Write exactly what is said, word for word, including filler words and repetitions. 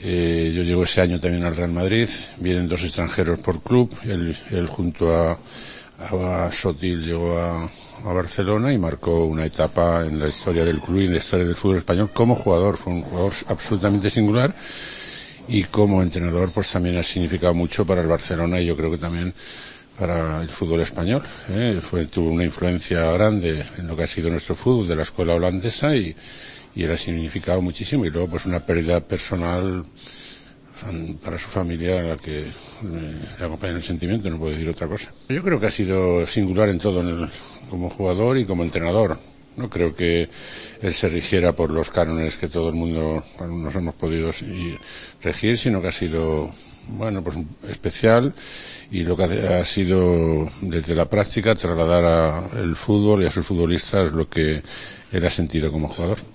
Eh, yo llego ese año también al Real Madrid, vienen dos extranjeros por club, él, él junto a, a, a Sotil llegó a, a Barcelona y marcó una etapa en la historia del club y en la historia del fútbol español como jugador. Fue un jugador absolutamente singular y como entrenador pues también ha significado mucho para el Barcelona y yo creo que también para el fútbol español, ¿eh? Fue, tuvo una influencia grande en lo que ha sido nuestro fútbol de la escuela holandesa y, y él ha significado muchísimo. Y luego pues una pérdida personal para su familia a la que le acompaña el sentimiento, no puedo decir otra cosa. Yo creo que ha sido singular en todo, en el, como jugador y como entrenador. No creo que él se rigiera por los cánones que todo el mundo bueno, nos hemos podido regir, sino que ha sido bueno pues especial y lo que ha sido desde la práctica trasladar a el fútbol y a sus futbolistas lo que él ha sentido como jugador.